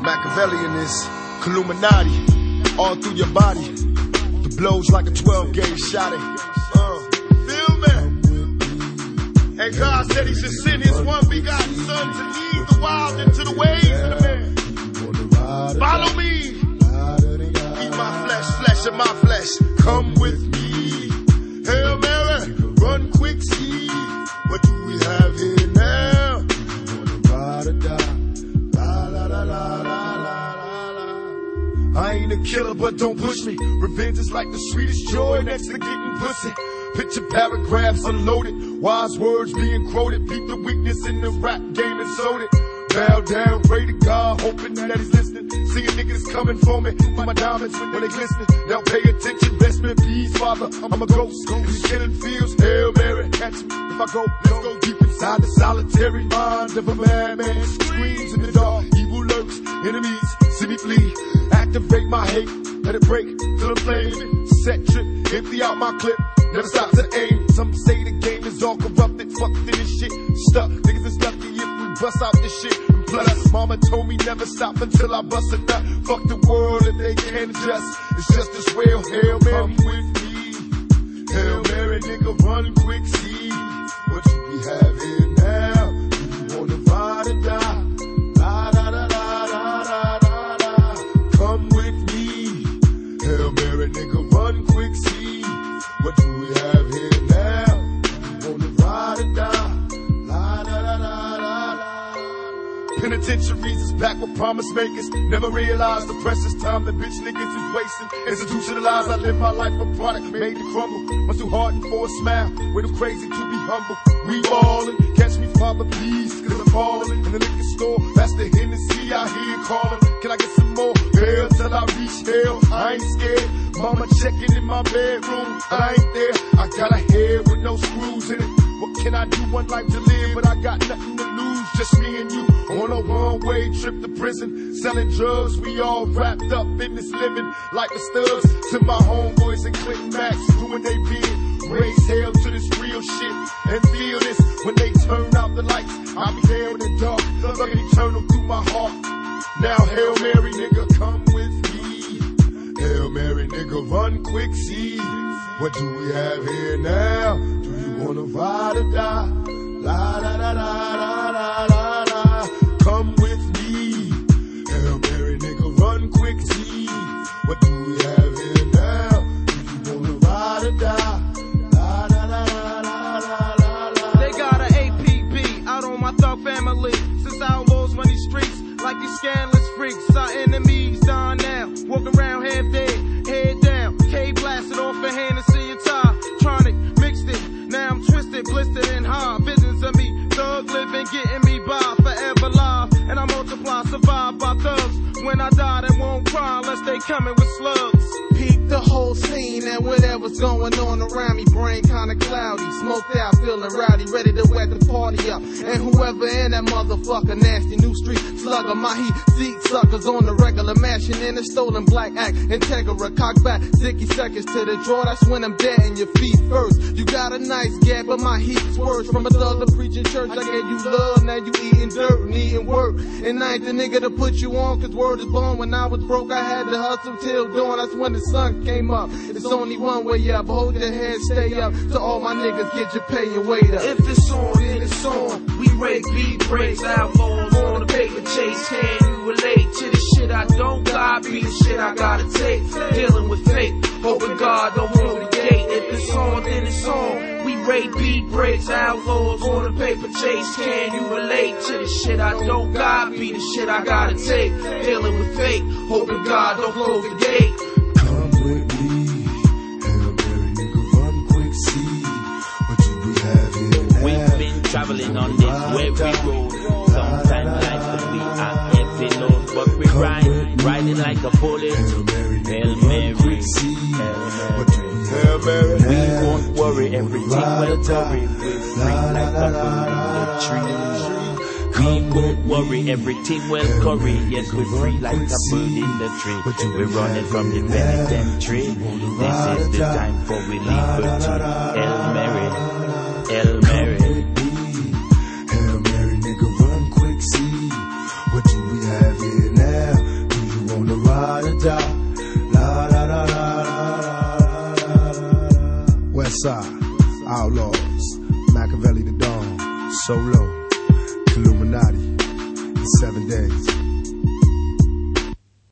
Machiavellian is Illuminati, all through your body. The blows like a 12-gauge shot. Feel me? And God said he should send his one begotten son to lead the wild into the ways of the man. Follow me. Eat my flesh of my flesh. Come with me. Hail Mary, run quick, see. What do we have here now? Ride or die. La la la la la la la. I ain't a killer, but don't push me. Revenge is like the sweetest joy next to getting pussy. Picture paragraphs unloaded, wise words being quoted. Beat the weakness in the rap game and sold it. Bow down, pray to God, hoping that he's listening. Seeing niggas coming for me, for my diamonds when they glistening. Now pay attention, rest in peace, Father. I'm a ghost in these killing fields. Hail Mary, catch me if I go. Let's go deep inside the solitary mind of a madman. Screams in the dark, evil lurks, enemies see me flee. Activate my hate, let it break till the flame. Set trip, empty out my clip. Never stop to aim. Some say the game is all corrupted, fucked in this shit. Stuck, niggas is lucky if we bust out this shit. And plus, mama told me never stop until I bust a nut. Fuck the world if they can't adjust. It's just as well. Hail Mary, come with me. Hail Mary, nigga, run quick, see what do we have here now? Do you wanna ride or die? La da da da da da da da. Come with me. Hail Mary, nigga, run quick, see what do we have here now? You wanna ride or die? La da da da da da. Penitentiaries is back with promise makers. Never realized the precious time that bitch niggas is wasting. Institutionalized, I live my life a product made to crumble. Much too hard for a smile, way too crazy to be humble. We ballin', catch me, Father, please, cause I'm ballin'. In the liquor store, that's the Hennessy I hear calling. Can I get some more? Hell till I reach hell, I ain't scared. Mama checking in my bedroom, I ain't there. I got a head with no screws in it. What can I do? One life to live, but I got nothing to lose. Just me and you on a one-way trip to prison. Selling drugs, we all wrapped up in this living. Like the stubs to my homeboys and Clinton Max, doing they bid. Raise hell to this real shit and feel this. When they turn out the lights, I'll be there in the dark, looking eternal through my heart. Now Hail Mary, nigga, come with me. Hail Mary, nigga, run quick, see what do we have here now? Do you wanna ride or die? La da da da da da da da. Come with me. Hail Mary, nigga, run quick, see what do we have here now? Do you wanna ride or die? La da da da da da da da. They got an APB out on my thug family. Since outlaws run these streets like these scandalous freaks. Our enemies down now, walk around half dead, head down. K blasted off a Hennessy and tie. Tronic mixed it, now I'm twisted, blistered and high. Visions of me, thug living, getting me by, forever live. And I multiply, survive by thugs. When I die, they won't cry unless they coming with slugs. Peep the whole scene and whatever's going on around me. Brain kinda cloudy, smoked out, feeling rowdy, ready to wet the party up. And whoever in that motherfucker, nasty new street slugger, my heat seat suckers on the regular, mashing in a stolen black act. Integra, cock back, 60 seconds to the draw. That's when I'm dead in your feet first. You got a nice gap, but my heat's worse. From a thug to preaching church, I gave you love, now you eating dirt, needing work. And I ain't the nigga to put you on, cause word is born. When I was broke, I had to hustle till dawn. That's when the sun came up. It's only one way up. Hold your head, stay up. To all my niggas, get your pay and wait up. If it's on, then it's on. We rake beat breaks, outlaws on the paper chase. Can you relate to the shit I don't got? Be the shit I gotta take. Dealing with fate, hoping God don't hold the gate. If it's on, then it's on. We rake beat breaks, outlaws on the paper chase. Can you relate to the shit I don't got? Be the shit I gotta take. Dealing with fate, hoping God don't close the gate. Come with me. Hail Mary, nigga, run quick, see what do we have here now? We've been traveling on this weary road. Sometimes life could be a heavy load, but we riding like a bullet. Hail Mary, Hail nigga, Mary, run quick, see what do we have here we now? won't worry, everything will worry. We're free like a bird in the tree. We won't worry, everything will curry. Yes, we're free like a bird in the tree. We're running from the penitentiary. This is the time for we liberty. Hail Mary, Hail Mary. Hail Mary, nigga, run quick, see what do we have here now? da, la da da da da. West Side, Outlaws, Machiavelli the Dawn, Solo, Illuminati, the 7 days.